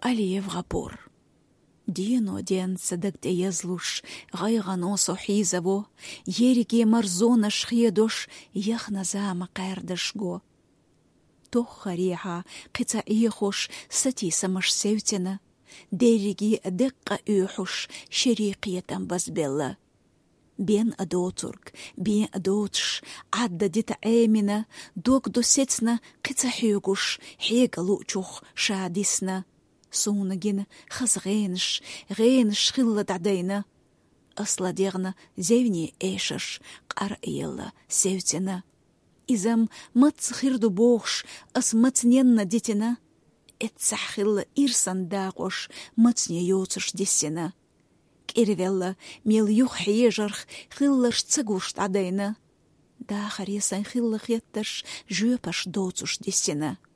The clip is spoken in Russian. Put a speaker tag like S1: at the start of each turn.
S1: Алиев ғапор. Дино ден садык езлуш, гайгано сохизаво, ериге марзона шхедош, яхназама кайрдышго. Тох хариха, қица ихош, сати самаш севтина, дериги декка үйхуш, шерикиетан базбелла. Бен адотург, бен адотш, адда дита эмина, док досецна, қица хюгуш, хегалучух, шадисна. Сунагин хазгенш, генш хилла дадайна. Асладерна зевни эшаш, қар елла севтина. Изам мац хирду бохш, ас мацненна детина. Эцах хилла ирсан дaqoш, мацне йоцаш десена. Кирвелла мел юх хежарх, хиллаш цагуш дадайна. Да харесан хилла хетташ, жөпаш доцуш десена.